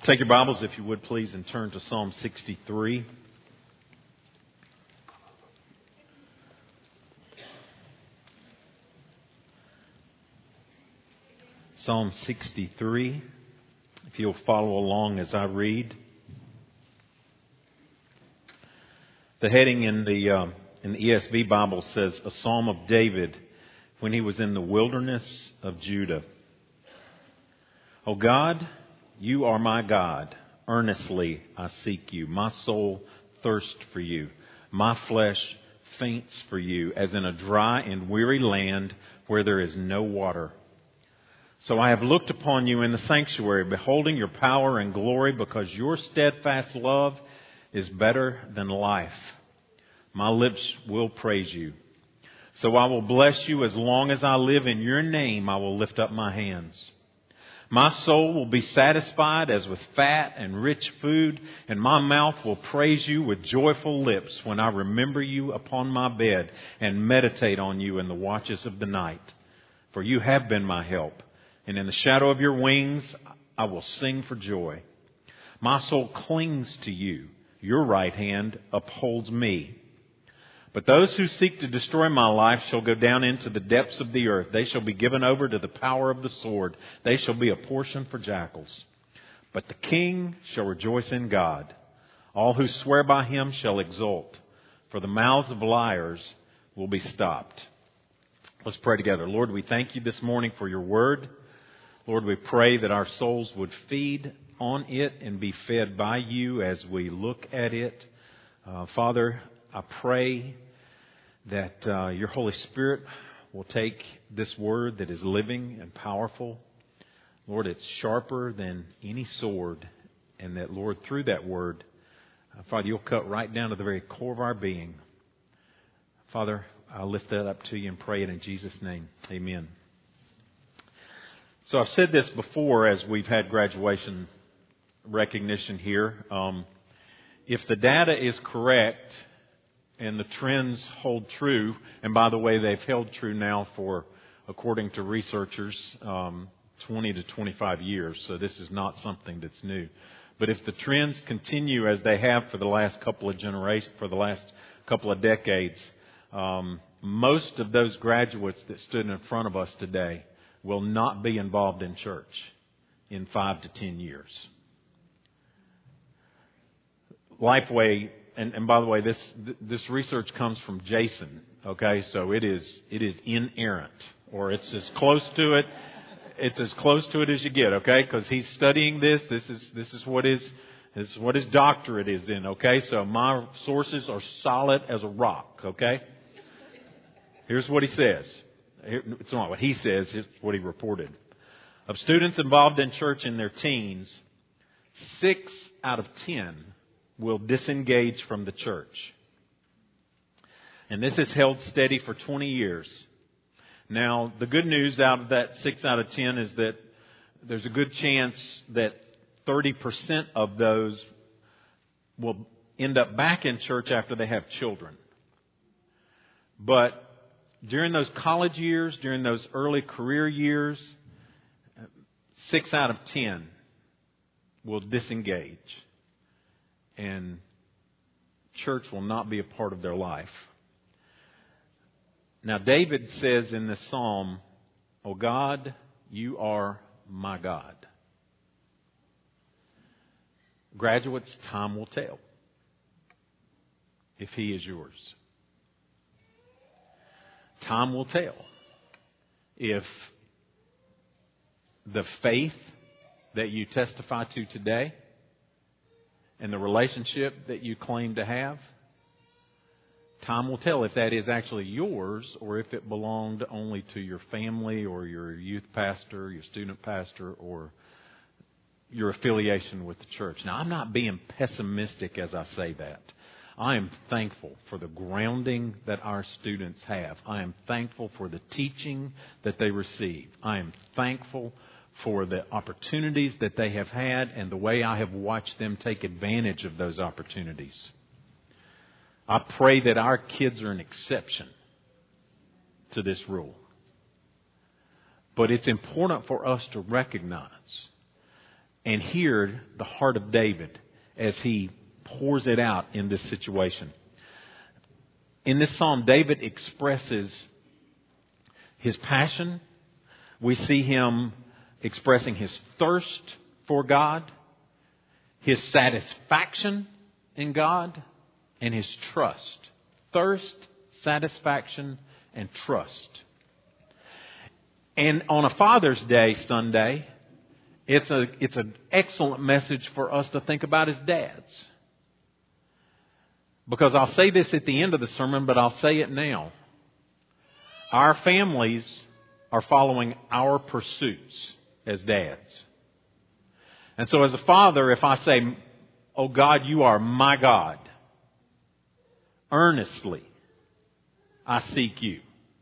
Take your Bibles, if you would, please, and turn to Psalm 63. Psalm 63, if you'll follow along as I read. The heading in the ESV Bible says, A Psalm of David when he was in the wilderness of Judah. O God, you are my God. Earnestly I seek you. My soul thirsts for you. My flesh faints for you, as in a dry and weary land where there is no water. So I have looked upon you in the sanctuary, beholding your power and glory, because your steadfast love is better than life. My lips will praise you. So I will bless you as long as I live. In your name I will lift up my hands. My soul will be satisfied as with fat and rich food, and my mouth will praise you with joyful lips when I remember you upon my bed and meditate on you in the watches of the night. For you have been my help, and in the shadow of your wings I will sing for joy. My soul clings to you. Your right hand upholds me. But those who seek to destroy my life shall go down into the depths of the earth. They shall be given over to the power of the sword. They shall be a portion for jackals. But the king shall rejoice in God. All who swear by him shall exult, for the mouths of liars will be stopped. Let's pray together. Lord, we thank you this morning for your word. Lord, we pray that our souls would feed on it and be fed by you as we look at it. Father, I pray that your Holy Spirit will take this word that is living and powerful. Lord, it's sharper than any sword. And that, Lord, through that word, Father, you'll cut right down to the very core of our being. Father, I'll lift that up to you and pray it in Jesus' name. Amen. So I've said this before as we've had graduation recognition here. If the data is correct and the trends hold true, and by the way, they've held true now for, according to researchers, 20 to 25 years. So this is not something that's new. But if the trends continue as they have for the last couple of generations, for the last couple of decades, most of those graduates that stood in front of us today will not be involved in church in 5 to 10 years. Lifeway, and by the way, this research comes from Jason. Okay, so it is inerrant, or it's as close to it. It's as close to it as you get. Okay, because he's studying this. This is what his doctorate is in. Okay, so my sources are solid as a rock. Okay, here's what he says. It's not what he says. It's what he reported. Of students involved in church in their teens, 6 out of 10 will disengage from the church. And this has held steady for 20 years. Now, the good news out of that 6 out of 10 is that there's a good chance that 30% of those will end up back in church after they have children. But during those college years, during those early career years, 6 out of 10 will disengage. And church will not be a part of their life. Now, David says in this psalm, O God, you are my God. Graduates, time will tell if he is yours. Time will tell if the faith that you testify to today and the relationship that you claim to have, time will tell if that is actually yours or if it belonged only to your family or your youth pastor, your student pastor, or your affiliation with the church. Now, I'm not being pessimistic as I say that. I am thankful for the grounding that our students have. I am thankful for the teaching that they receive. I am thankful for the opportunities that they have had and the way I have watched them take advantage of those opportunities. I pray that our kids are an exception to this rule. But it's important for us to recognize and hear the heart of David as he pours it out in this situation. In this psalm, David expresses his passion. We see him expressing his thirst for God, his satisfaction in God, and his trust. Thirst, satisfaction, and trust. And on a Father's Day Sunday, it's an excellent message for us to think about as dads. Because I'll say this at the end of the sermon, but I'll say it now. Our families are following our pursuits as dads. And so as a father, if I say, "Oh God, you are my God. Earnestly, I seek you.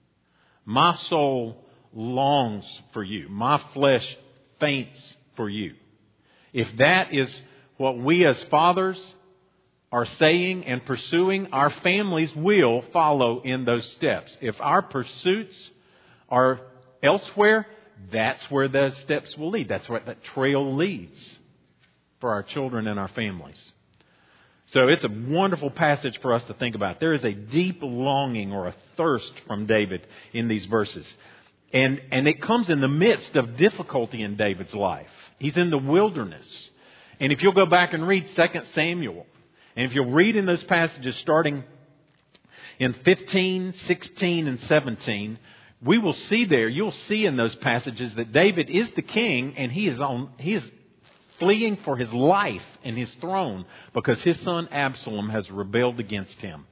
My soul longs for you. My flesh faints for you." If that is what we as fathers are saying and pursuing, our families will follow in those steps. If our pursuits are elsewhere, that's where those steps will lead. That's where that trail leads for our children and our families. So it's a wonderful passage for us to think about. There is a deep longing or a thirst from David in these verses. And it comes in the midst of difficulty in David's life. He's in the wilderness. And if you'll go back and read 2 Samuel, and if you'll read in those passages starting in 15, 16, and 17, we will see there, you'll see in those passages that David is the king and he is fleeing for his life and his throne because his son Absalom has rebelled against him.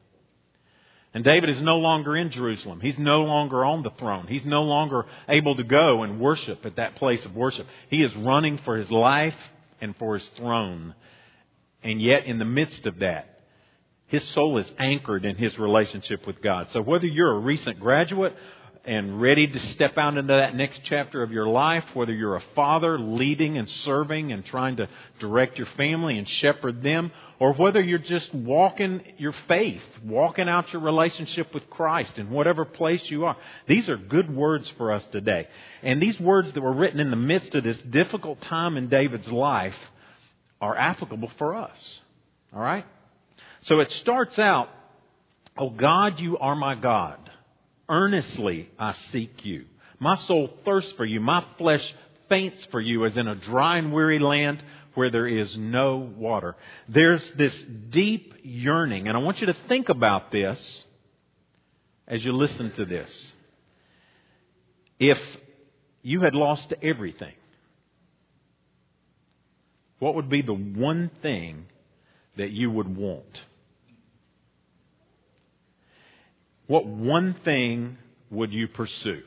And David is no longer in Jerusalem. He's no longer on the throne. He's no longer able to go and worship at that place of worship. He is running for his life and for his throne. And yet in the midst of that, his soul is anchored in his relationship with God. So whether you're a recent graduate and ready to step out into that next chapter of your life, whether you're a father leading and serving and trying to direct your family and shepherd them, or whether you're just walking your faith, walking out your relationship with Christ in whatever place you are. These are good words for us today. And these words that were written in the midst of this difficult time in David's life are applicable for us. All right? So it starts out, "Oh God, you are my God. Earnestly I seek you. My soul thirsts for you. My flesh faints for you as in a dry and weary land where there is no water." There's this deep yearning. And I want you to think about this as you listen to this. If you had lost everything, what would be the one thing that you would want? What one thing would you pursue?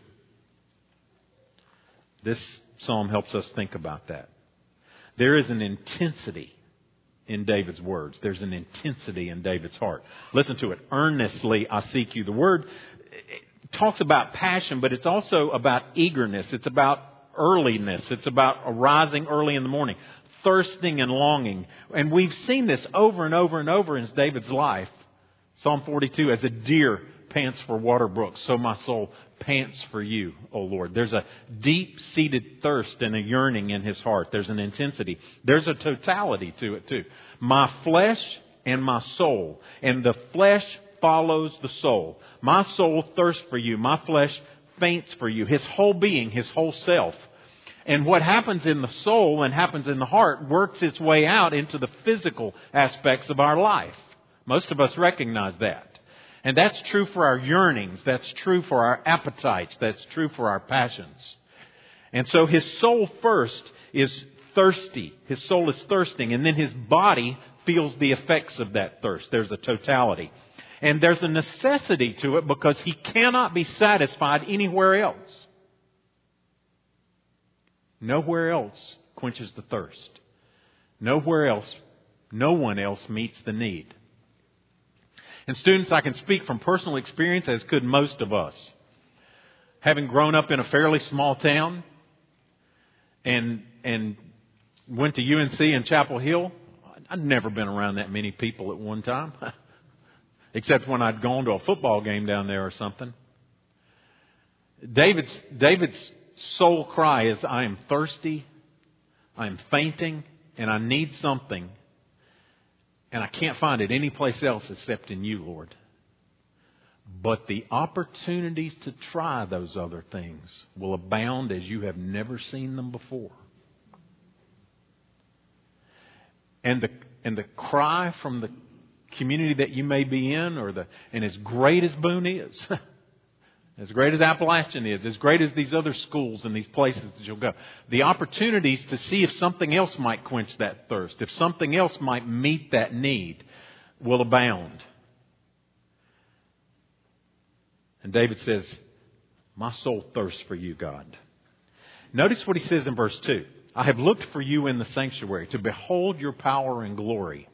This psalm helps us think about that. There is an intensity in David's words. There's an intensity in David's heart. Listen to it. "Earnestly I seek you." The word talks about passion, but it's also about eagerness. It's about earliness. It's about arising early in the morning, thirsting and longing. And we've seen this over and over and over in David's life. Psalm 42, "As a deer pants for water brooks, so my soul pants for you, O Lord." There's a deep-seated thirst and a yearning in his heart. There's an intensity. There's a totality to it too. My flesh and my soul. And the flesh follows the soul. My soul thirsts for you. My flesh faints for you. His whole being, his whole self. And what happens in the soul and happens in the heart works its way out into the physical aspects of our life. Most of us recognize that. And that's true for our yearnings. That's true for our appetites. That's true for our passions. And so his soul first is thirsty. His soul is thirsting. And then his body feels the effects of that thirst. There's a totality. And there's a necessity to it because he cannot be satisfied anywhere else. Nowhere else quenches the thirst. Nowhere else, no one else meets the need. And students, I can speak from personal experience, as could most of us. Having grown up in a fairly small town and went to UNC in Chapel Hill, I'd never been around that many people at one time, except when I'd gone to a football game down there or something. David's soul cry is, "I am thirsty, I am fainting and I need something. And I can't find it anyplace else except in you, Lord. But the opportunities to try those other things will abound as you have never seen them before. And the cry from the community that you may be in, and as great as Boone is, as great as Appalachian is, as great as these other schools and these places that you'll go, the opportunities to see if something else might quench that thirst, if something else might meet that need, will abound. And David says, my soul thirsts for you, God. Notice what he says in verse 2. I have looked for you in the sanctuary to behold your power and glory.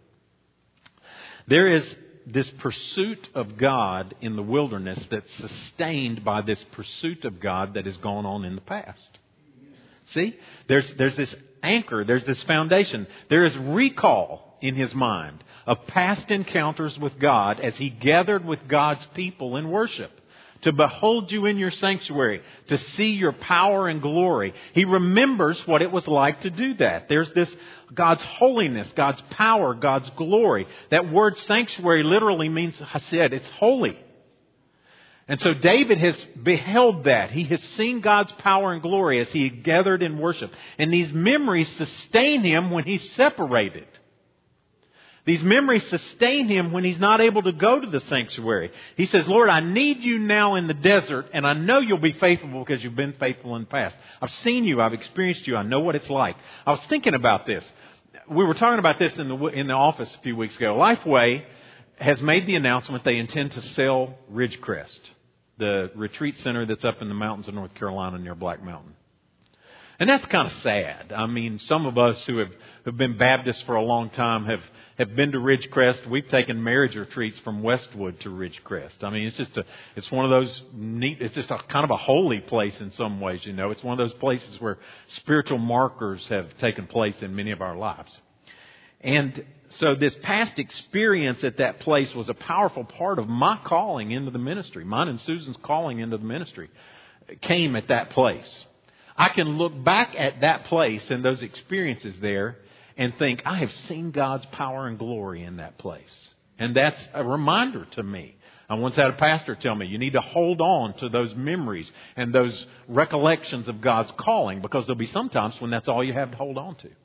There is this pursuit of God in the wilderness that's sustained by this pursuit of God that has gone on in the past. See? There's this anchor, there's this foundation. There is recall in his mind of past encounters with God as he gathered with God's people in worship. To behold you in your sanctuary, to see your power and glory. He remembers what it was like to do that. There's this God's holiness, God's power, God's glory. That word sanctuary literally means chesed. It's holy. And so David has beheld that. He has seen God's power and glory as he gathered in worship. And these memories sustain him when he's separated. These memories sustain him when he's not able to go to the sanctuary. He says, Lord, I need you now in the desert, and I know you'll be faithful because you've been faithful in the past. I've seen you. I've experienced you. I know what it's like. I was thinking about this. We were talking about this in the office a few weeks ago. Lifeway has made the announcement they intend to sell Ridgecrest, the retreat center that's up in the mountains of North Carolina near Black Mountain. And that's kind of sad. I mean, some of us who have been Baptists for a long time have been to Ridgecrest. We've taken marriage retreats from Westwood to Ridgecrest. I mean, it's one of those neat, it's just a kind of a holy place in some ways, you know. It's one of those places where spiritual markers have taken place in many of our lives. And so this past experience at that place was a powerful part of my calling into the ministry. Mine and Susan's calling into the ministry came at that place. I can look back at that place and those experiences there and think, I have seen God's power and glory in that place. And that's a reminder to me. I once had a pastor tell me, you need to hold on to those memories and those recollections of God's calling, because there'll be some times when that's all you have to hold on to.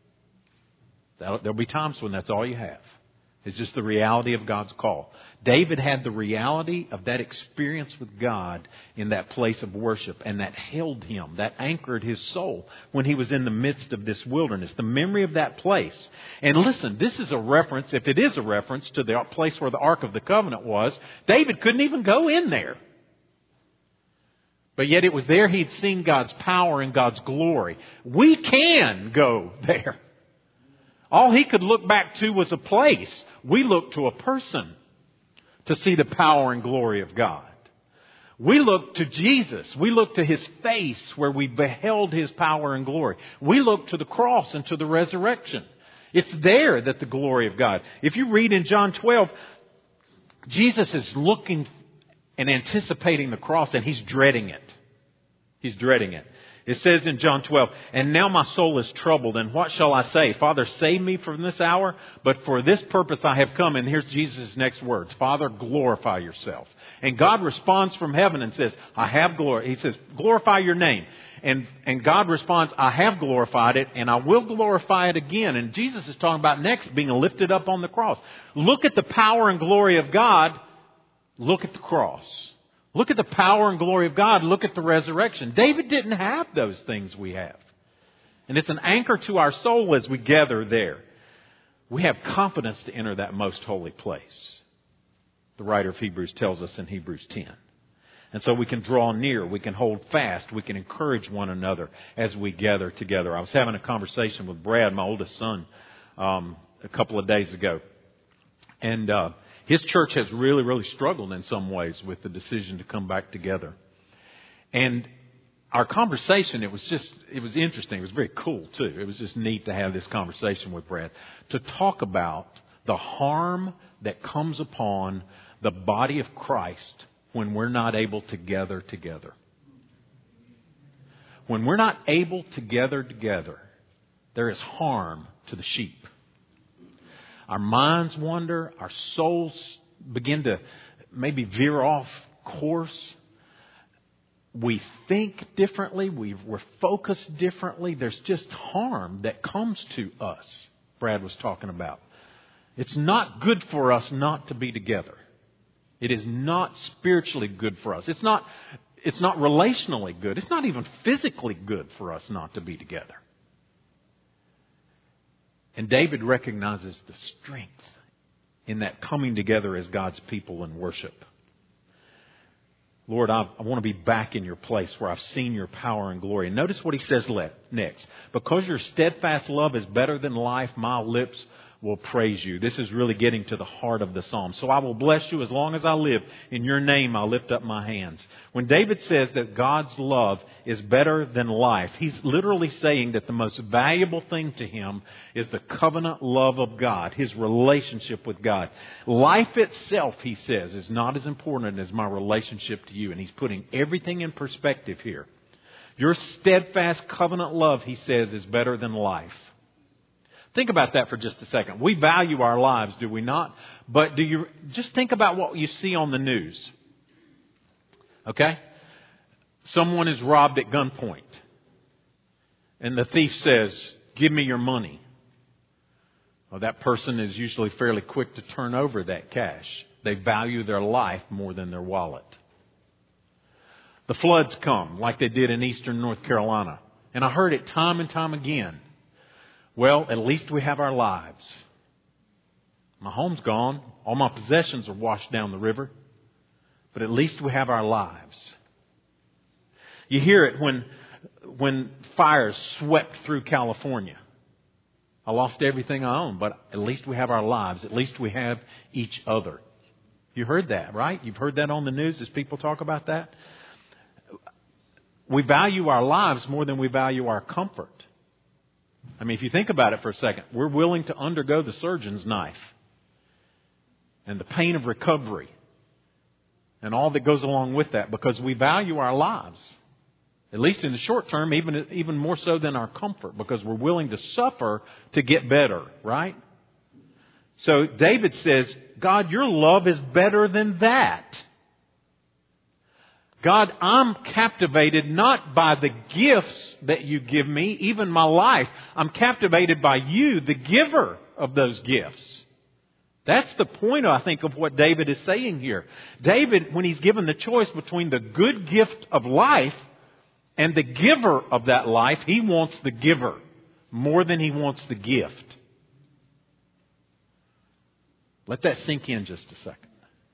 There'll be times when that's all you have. It's just the reality of God's call. David had the reality of that experience with God in that place of worship, and that held him, that anchored his soul when he was in the midst of this wilderness. The memory of that place. And listen, this is a reference, if it is a reference to the place where the Ark of the Covenant was, David couldn't even go in there. But yet it was there he'd seen God's power and God's glory. We can go there. All he could look back to was a place. We look to a person to see the power and glory of God. We look to Jesus. We look to His face where we beheld His power and glory. We look to the cross and to the resurrection. It's there that the glory of God. If you read in John 12, Jesus is looking and anticipating the cross, and He's dreading it. He's dreading it. It says in John 12, and now my soul is troubled, and what shall I say? Father, save me from this hour, but for this purpose I have come. And here's Jesus' next words. Father, glorify yourself. And God responds from heaven and says, I have glory. He says, glorify your name. And God responds, I have glorified it, and I will glorify it again. And Jesus is talking about next being lifted up on the cross. Look at the power and glory of God. Look at the cross. Look at the power and glory of God. Look at the resurrection. David didn't have those things we have. And it's an anchor to our soul as we gather there. We have confidence to enter that most holy place. The writer of Hebrews tells us in Hebrews 10. And so we can draw near. We can hold fast. We can encourage one another as we gather together. I was having a conversation with Brad, my oldest son, a couple of days ago. And his church has really, really struggled in some ways with the decision to come back together. And our conversation, it was interesting. It was very cool, too. It was just neat to have this conversation with Brad, to talk about the harm that comes upon the body of Christ when we're not able to gather together. When we're not able to gather together, there is harm to the sheep. Our minds wander, our souls begin to maybe veer off course. We think differently, we're focused differently. There's just harm that comes to us, Brad was talking about. It's not good for us not to be together. It is not spiritually good for us. It's not relationally good. It's not even physically good for us not to be together. And David recognizes the strength in that coming together as God's people in worship. Lord, I want to be back in your place where I've seen your power and glory. And notice what he says next. Because your steadfast love is better than life, my lips will praise you. This is really getting to the heart of the psalm. So I will bless you as long as I live. In your name I'll lift up my hands. When David says that God's love is better than life, he's literally saying that the most valuable thing to him is the covenant love of God, his relationship with God. Life itself, he says, is not as important as my relationship to you. And he's putting everything in perspective here. Your steadfast covenant love, he says, is better than life. Think about that for just a second. We value our lives, do we not? But do you just think about what you see on the news? Okay? Someone is robbed at gunpoint. And the thief says, "Give me your money." Well, that person is usually fairly quick to turn over that cash. They value their life more than their wallet. The floods come like they did in eastern North Carolina. And I heard it time and time again. Well, at least we have our lives. My home's gone. All my possessions are washed down the river. But at least we have our lives. You hear it when fires swept through California. I lost everything I own, but at least we have our lives. At least we have each other. You heard that, right? You've heard that on the news as people talk about that. We value our lives more than we value our comfort. I mean, if you think about it for a second, we're willing to undergo the surgeon's knife and the pain of recovery and all that goes along with that because we value our lives, at least in the short term, even more so than our comfort, because we're willing to suffer to get better, right? So David says, God, your love is better than that. God, I'm captivated not by the gifts that you give me, even my life. I'm captivated by you, the giver of those gifts. That's the point, I think, of what David is saying here. David, when he's given the choice between the good gift of life and the giver of that life, he wants the giver more than he wants the gift. Let that sink in just a second.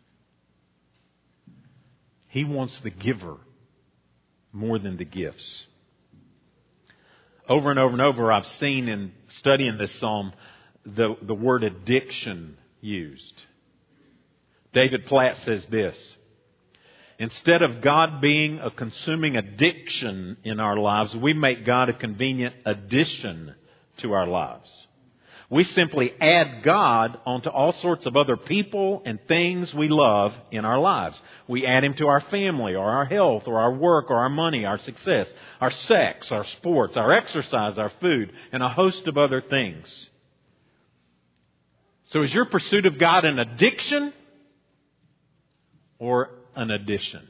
He wants the giver more than the gifts. Over and over and over, I've seen in studying this psalm the word addiction used. David Platt says this: instead of God being a consuming addiction in our lives, we make God a convenient addition to our lives. We simply add God onto all sorts of other people and things we love in our lives. We add Him to our family or our health or our work or our money, our success, our sex, our sports, our exercise, our food, and a host of other things. So is your pursuit of God an addiction or an addition?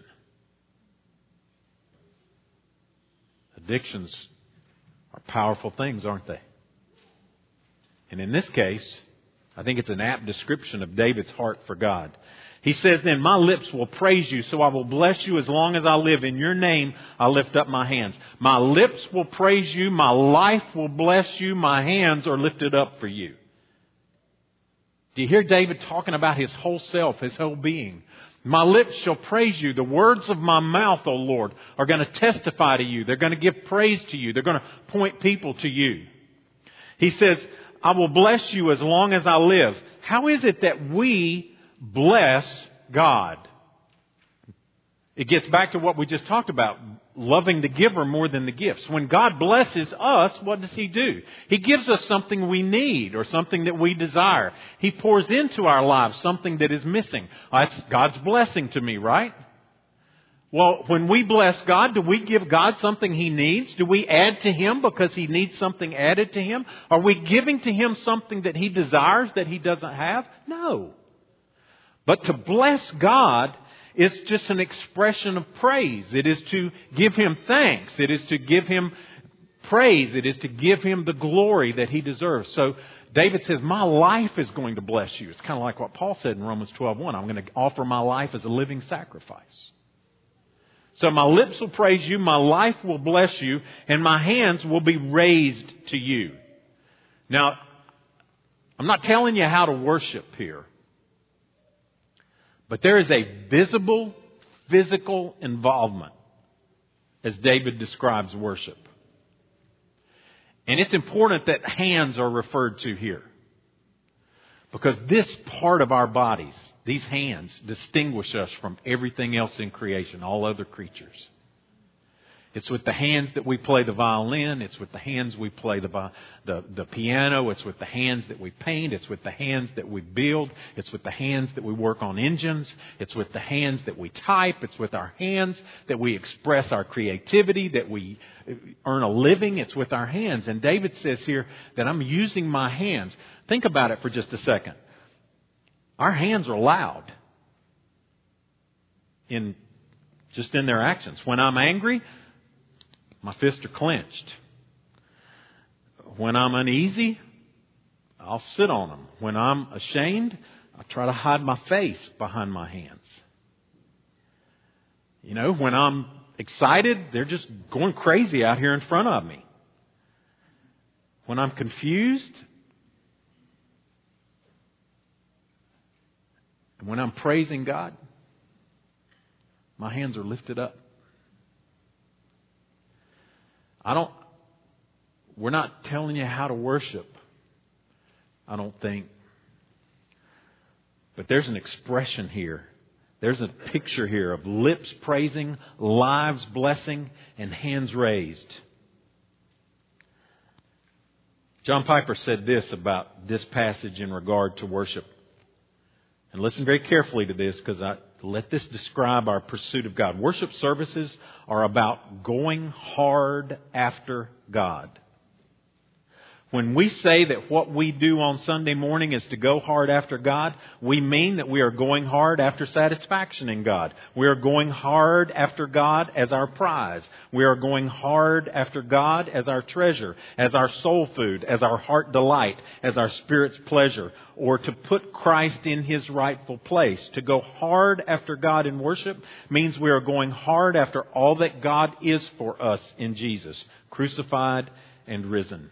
Addictions are powerful things, aren't they? And in this case, I think it's an apt description of David's heart for God. He says, then my lips will praise you, so I will bless you as long as I live. In your name, I lift up my hands. My lips will praise you. My life will bless you. My hands are lifted up for you. Do you hear David talking about his whole self, his whole being? My lips shall praise you. The words of my mouth, O Lord, are going to testify to you. They're going to give praise to you. They're going to point people to you. He says, I will bless you as long as I live. How is it that we bless God? It gets back to what we just talked about, loving the giver more than the gifts. When God blesses us, what does He do? He gives us something we need or something that we desire. He pours into our lives something that is missing. That's God's blessing to me, right? Well, when we bless God, do we give God something He needs? Do we add to Him because He needs something added to Him? Are we giving to Him something that He desires that He doesn't have? No. But to bless God is just an expression of praise. It is to give Him thanks. It is to give Him praise. It is to give Him the glory that He deserves. So David says, my life is going to bless you. It's kind of like what Paul said in Romans 12:1. I'm going to offer my life as a living sacrifice. So my lips will praise you, my life will bless you, and my hands will be raised to you. Now, I'm not telling you how to worship here. But there is a visible, physical involvement as David describes worship. And it's important that hands are referred to here. Because this part of our bodies, these hands, distinguish us from everything else in creation, all other creatures. It's with the hands that we play the violin. It's with the hands we play the piano. It's with the hands that we paint. It's with the hands that we build. It's with the hands that we work on engines. It's with the hands that we type. It's with our hands that we express our creativity, that we earn a living. It's with our hands. And David says here that I'm using my hands. Think about it for just a second. Our hands are loud in their actions. When I'm angry, my fists are clenched. When I'm uneasy, I'll sit on them. When I'm ashamed, I try to hide my face behind my hands. You know, when I'm excited, they're just going crazy out here in front of me. When I'm confused, and when I'm praising God, my hands are lifted up. We're not telling you how to worship, I don't think. But there's an expression here. There's a picture here of lips praising, lives blessing, and hands raised. John Piper said this about this passage in regard to worship. And listen very carefully to this, because let this describe our pursuit of God. Worship services are about going hard after God. When we say that what we do on Sunday morning is to go hard after God, we mean that we are going hard after satisfaction in God. We are going hard after God as our prize. We are going hard after God as our treasure, as our soul food, as our heart delight, as our spirit's pleasure, or to put Christ in His rightful place. To go hard after God in worship means we are going hard after all that God is for us in Jesus, crucified and risen.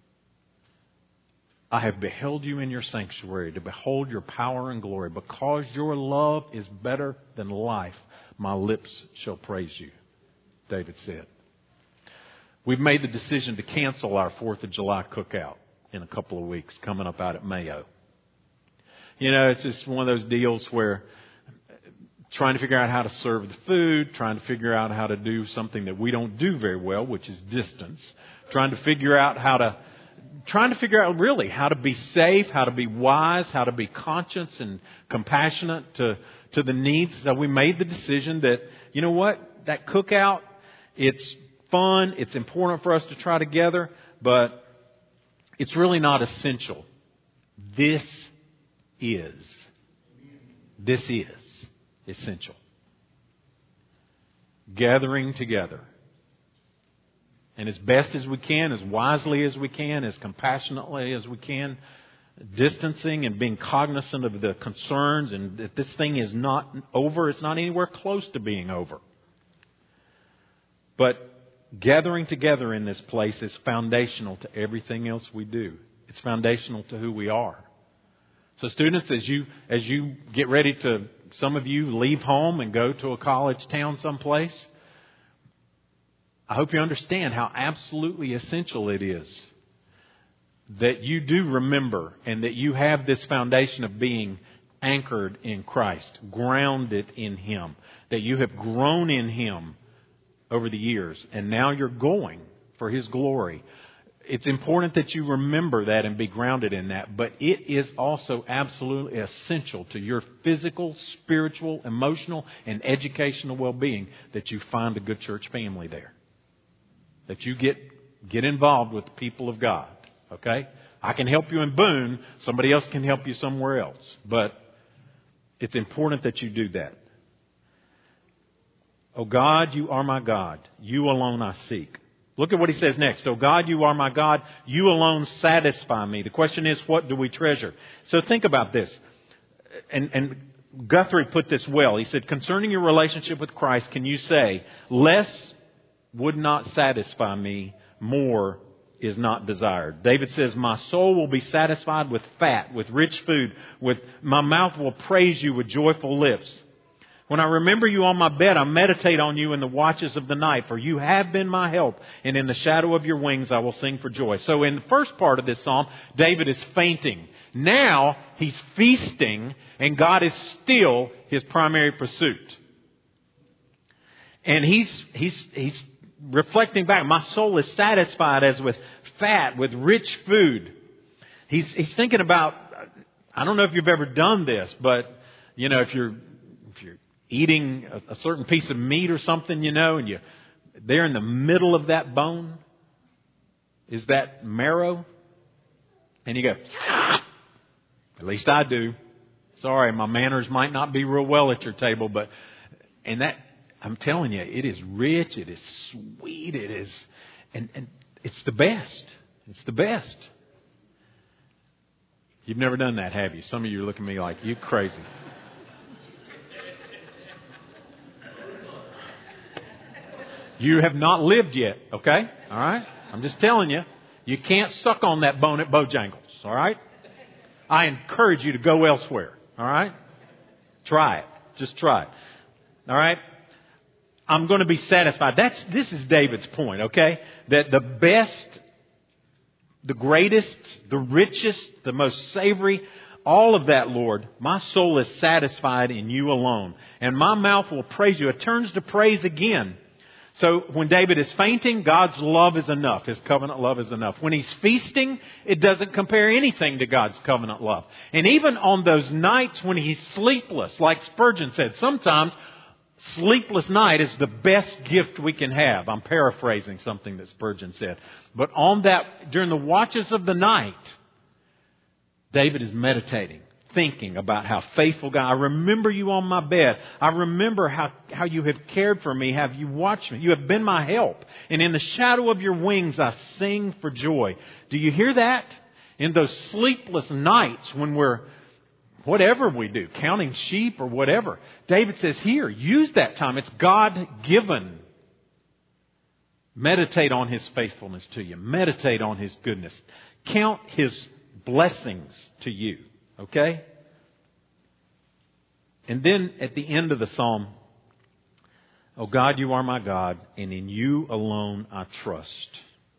I have beheld you in your sanctuary to behold your power and glory. Because your love is better than life, my lips shall praise you, David said. We've made the decision to cancel our 4th of July cookout in a couple of weeks, coming up out at Mayo. You know, it's just one of those deals where trying to figure out how to serve the food, trying to figure out how to do something that we don't do very well, which is distance, trying to figure out really how to be safe, how to be wise, how to be conscious and compassionate to the needs. So we made the decision that, you know what, that cookout, it's fun, it's important for us to try together, but it's really not essential. This is essential. Gathering together. And as best as we can, as wisely as we can, as compassionately as we can, distancing and being cognizant of the concerns and that this thing is not over. It's not anywhere close to being over. But gathering together in this place is foundational to everything else we do. It's foundational to who we are. So students, as you get ready to, some of you leave home and go to a college town someplace, I hope you understand how absolutely essential it is that you do remember and that you have this foundation of being anchored in Christ, grounded in Him, that you have grown in Him over the years, and now you're going for His glory. It's important that you remember that and be grounded in that. But it is also absolutely essential to your physical, spiritual, emotional, and educational well-being that you find a good church family there. That you get involved with the people of God. Okay? I can help you in Boone. Somebody else can help you somewhere else. But it's important that you do that. Oh God, you are my God. You alone I seek. Look at what he says next. Oh God, you are my God. You alone satisfy me. The question is, what do we treasure? So think about this. And Guthrie put this well. He said, concerning your relationship with Christ, can you say, less would not satisfy me, more is not desired. David says, my soul will be satisfied with fat, with rich food, with my mouth will praise you with joyful lips. When I remember you on my bed, I meditate on you in the watches of the night, for you have been my help, and in the shadow of your wings I will sing for joy. So in the first part of this psalm, David is fainting. Now he's feasting, and God is still his primary pursuit. And he's reflecting back. My soul is satisfied as with fat, with rich food. He's thinking about, I don't know if you've ever done this, but you know, if you're eating a certain piece of meat or something, you know, and they're in the middle of that bone is that marrow. And you go, at least I do. Sorry, my manners might not be real well at your table, but, and that, I'm telling you, it is rich, it is sweet, it is, and it's the best. It's the best. You've never done that, have you? Some of you are looking at me like, you crazy. You have not lived yet, okay? All right? I'm just telling you, you can't suck on that bone at Bojangles, all right? I encourage you to go elsewhere, all right? Try it. Just try it. All right? I'm going to be satisfied. This is David's point, okay? That the best, the greatest, the richest, the most savory, all of that, Lord, my soul is satisfied in you alone. And my mouth will praise you. It turns to praise again. So when David is fainting, God's love is enough. His covenant love is enough. When he's feasting, it doesn't compare anything to God's covenant love. And even on those nights when he's sleepless, like Spurgeon said, sometimes sleepless night is the best gift we can have. I'm paraphrasing something that Spurgeon said. But during the watches of the night, David is meditating, thinking about how faithful God. I remember you on my bed. I remember how you have cared for me. Have you watched me? You have been my help. And in the shadow of your wings, I sing for joy. Do you hear that? In those sleepless nights when we're, whatever we do, counting sheep or whatever, David says, here, use that time. It's God-given. Meditate on His faithfulness to you. Meditate on His goodness. Count His blessings to you. Okay? And then at the end of the psalm, oh God, you are my God, and in you alone I trust.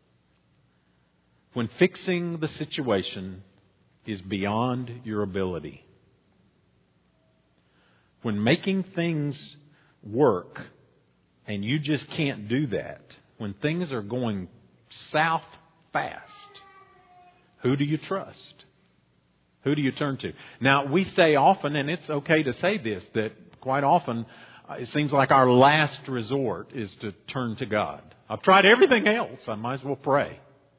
When fixing the situation is beyond your ability, when making things work and you just can't do that, when things are going south fast, who do you trust? Who do you turn to? Now, we say often, and it's okay to say this, that quite often it seems like our last resort is to turn to God. I've tried everything else. I might as well pray.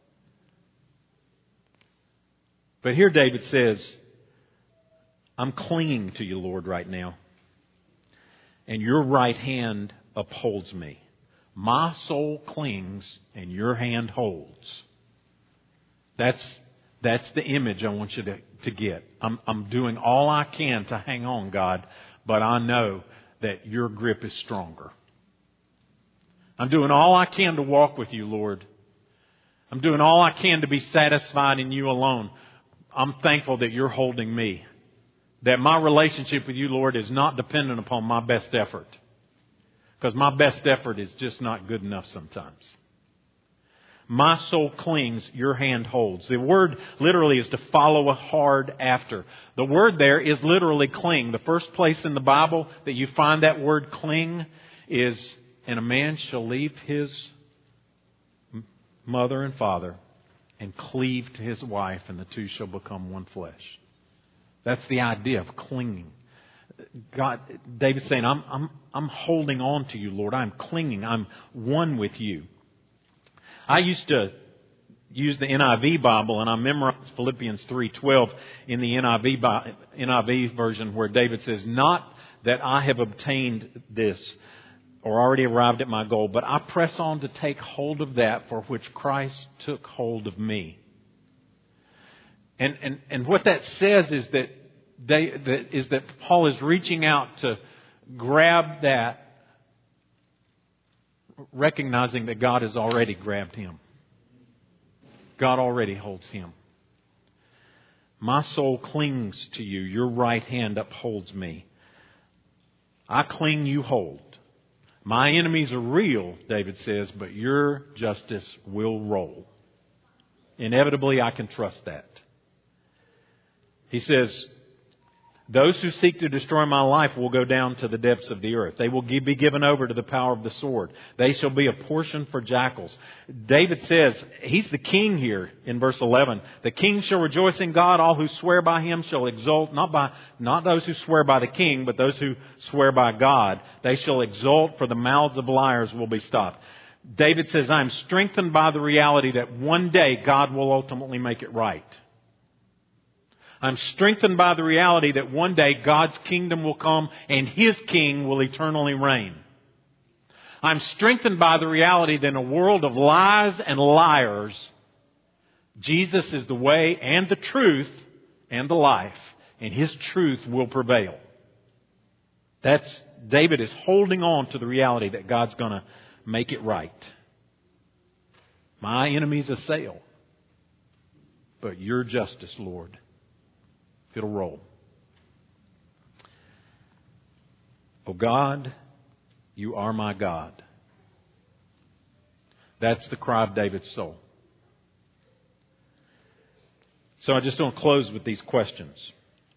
But here David says, I'm clinging to you, Lord, right now. And your right hand upholds me. My soul clings and your hand holds. That's the image I want you to get. I'm doing all I can to hang on, God, but I know that your grip is stronger. I'm doing all I can to walk with you, Lord. I'm doing all I can to be satisfied in you alone. I'm thankful that you're holding me. That my relationship with you, Lord, is not dependent upon my best effort. Because my best effort is just not good enough sometimes. My soul clings, your hand holds. The word literally is to follow hard after. The word there is literally cling. The first place in the Bible that you find that word cling is, and a man shall leave his mother and father and cleave to his wife, and the two shall become one flesh. That's the idea of clinging. God, David's saying, I'm holding on to you, Lord. I'm clinging. I'm one with you. I used to use the NIV Bible, and I memorized Philippians 3:12 in the NIV version, where David says, "Not that I have obtained this or already arrived at my goal, but I press on to take hold of that for which Christ took hold of me." And what that says is that Paul is reaching out to grab that, recognizing that God has already grabbed him. God already holds him. My soul clings to you. Your right hand upholds me. I cling, you hold. My enemies are real, David says, but your justice will roll. Inevitably, I can trust that. He says, those who seek to destroy my life will go down to the depths of the earth. They will be given over to the power of the sword. They shall be a portion for jackals. David says, he's the king here in verse 11. The king shall rejoice in God. All who swear by him shall exult. Not those who swear by the king, but those who swear by God. They shall exult, for the mouths of liars will be stopped. David says, I'm strengthened by the reality that one day God will ultimately make it right. I'm strengthened by the reality that one day God's kingdom will come and His king will eternally reign. I'm strengthened by the reality that in a world of lies and liars, Jesus is the way and the truth and the life, and His truth will prevail. David is holding on to the reality that God's going to make it right. My enemies assail, but your justice, Lord, it'll roll. Oh God, you are my God. That's the cry of David's soul. So I just want to close with these questions.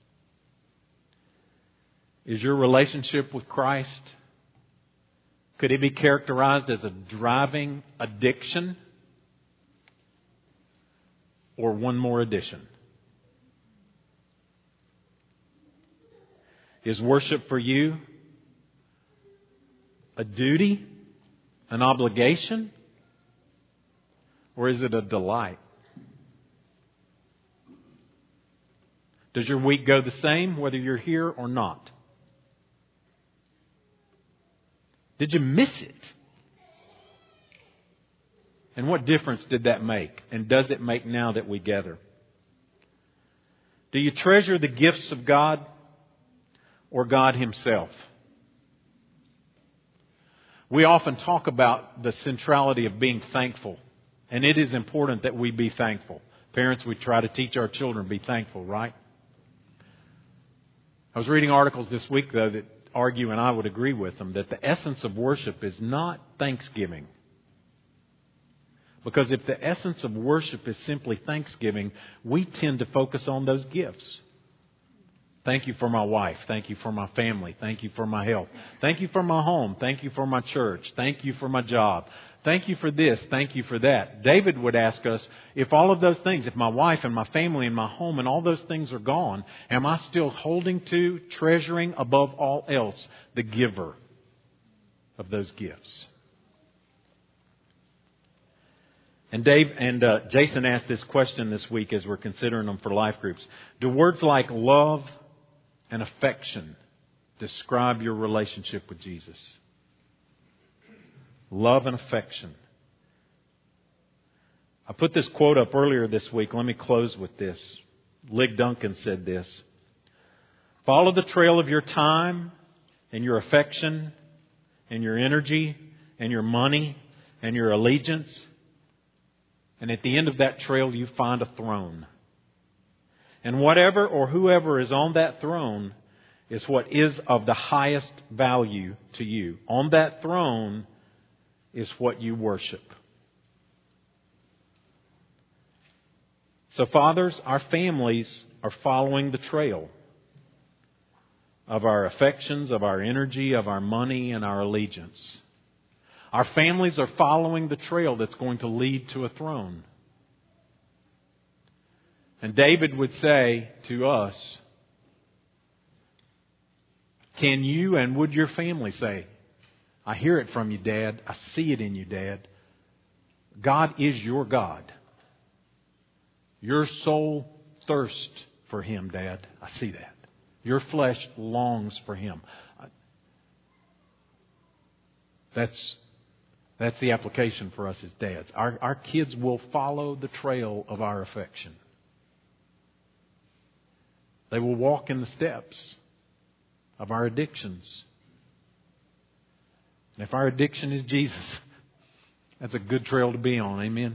Is your relationship with Christ, could it be characterized as a driving addiction or one more addition? Is worship for you a duty, an obligation, or is it a delight? Does your week go the same whether you're here or not? Did you miss it? And what difference did that make? And does it make now that we gather? Do you treasure the gifts of God or God Himself? We often talk about the centrality of being thankful. And it is important that we be thankful. Parents, we try to teach our children to be thankful, right? I was reading articles this week, though, that argue, and I would agree with them, that the essence of worship is not thanksgiving. Because if the essence of worship is simply thanksgiving, we tend to focus on those gifts. Thank you for my wife. Thank you for my family. Thank you for my health. Thank you for my home. Thank you for my church. Thank you for my job. Thank you for this. Thank you for that. David would ask us, if all of those things, if my wife and my family and my home and all those things are gone, am I still holding to, treasuring above all else, the giver of those gifts? And Jason asked this question this week as we're considering them for life groups. Do words like love and affection describe your relationship with Jesus? Love and affection. I put this quote up earlier this week. Let me close with this. Lig Duncan said this: follow the trail of your time and your affection and your energy and your money and your allegiance. And at the end of that trail, you find a throne. And whatever or whoever is on that throne is what is of the highest value to you. On that throne is what you worship. So, fathers, our families are following the trail of our affections, of our energy, of our money, and our allegiance. Our families are following the trail that's going to lead to a throne. And David would say to us, can you and would your family say, I hear it from you, Dad. I see it in you, Dad. God is your God. Your soul thirsts for Him, Dad. I see that. Your flesh longs for Him. That's the application for us as dads. Our kids will follow the trail of our affection. They will walk in the steps of our addictions. And if our addiction is Jesus, that's a good trail to be on. Amen?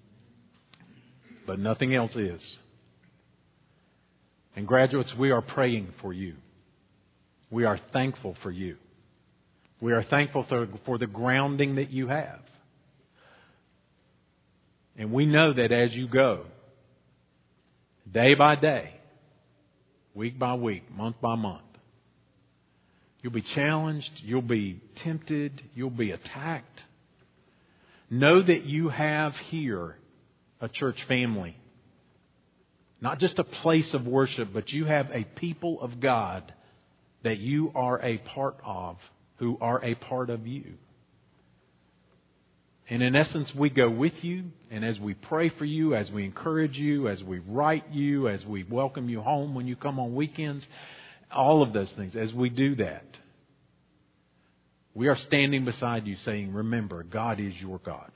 But nothing else is. And graduates, we are praying for you. We are thankful for you. We are thankful for the grounding that you have. And we know that as you go, day by day, week by week, month by month, you'll be challenged, you'll be tempted, you'll be attacked. Know that you have here a church family. Not just a place of worship, but you have a people of God that you are a part of, who are a part of you. And in essence, we go with you, and as we pray for you, as we encourage you, as we write you, as we welcome you home when you come on weekends, all of those things, as we do that, we are standing beside you saying, remember, God is your God.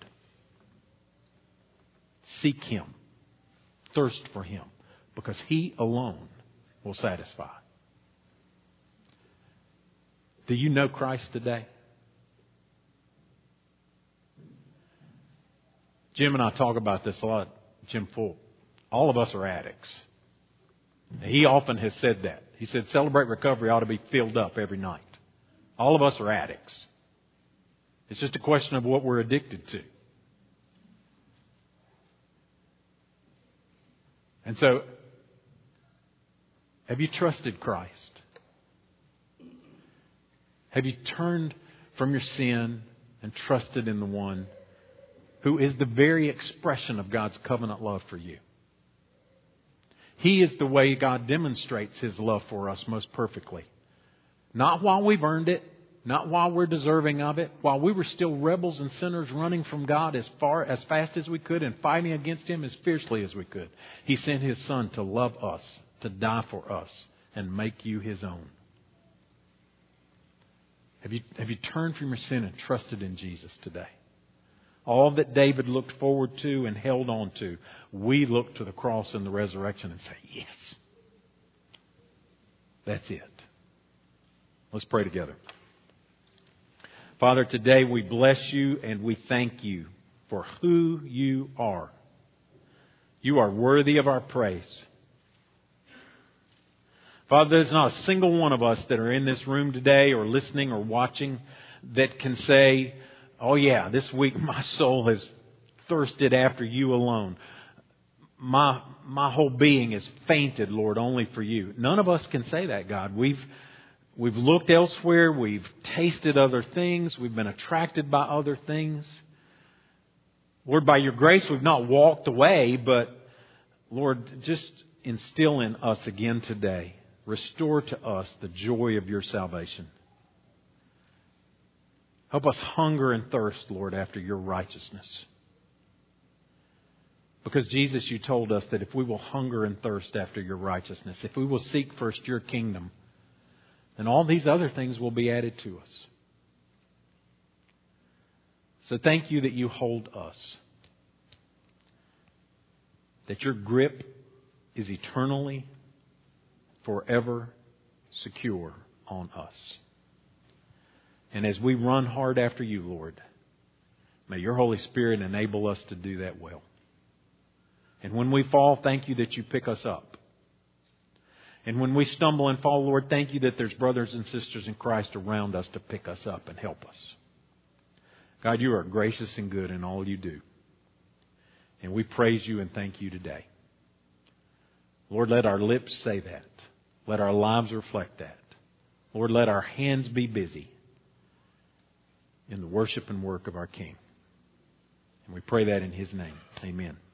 Seek Him. Thirst for Him, because He alone will satisfy. Do you know Christ today? Jim and I talk about this a lot. Jim Full. All of us are addicts. He often has said that. He said, Celebrate Recovery ought to be filled up every night. All of us are addicts. It's just a question of what we're addicted to. And so, have you trusted Christ? Have you turned from your sin and trusted in the one who is the very expression of God's covenant love for you? He is the way God demonstrates His love for us most perfectly. Not while we've earned it, not while we're deserving of it, while we were still rebels and sinners running from God as fast as we could and fighting against Him as fiercely as we could. He sent His Son to love us, to die for us, and make you His own. Have you turned from your sin and trusted in Jesus today? All that David looked forward to and held on to, we look to the cross and the resurrection and say, yes. That's it. Let's pray together. Father, today we bless you and we thank you for who you are. You are worthy of our praise. Father, there's not a single one of us that are in this room today or listening or watching that can say, oh yeah, this week my soul has thirsted after you alone. My whole being is fainted, Lord, only for you. None of us can say that, God. We've looked elsewhere. We've tasted other things. We've been attracted by other things. Lord, by your grace, we've not walked away, but Lord, just instill in us again today. Restore to us the joy of your salvation. Help us hunger and thirst, Lord, after your righteousness. Because, Jesus, you told us that if we will hunger and thirst after your righteousness, if we will seek first your kingdom, then all these other things will be added to us. So thank you that you hold us. That your grip is eternally, forever secure on us. And as we run hard after you, Lord, may your Holy Spirit enable us to do that well. And when we fall, thank you that you pick us up. And when we stumble and fall, Lord, thank you that there's brothers and sisters in Christ around us to pick us up and help us. God, you are gracious and good in all you do. And we praise you and thank you today. Lord, let our lips say that. Let our lives reflect that. Lord, let our hands be busy in the worship and work of our King. And we pray that in His name. Amen.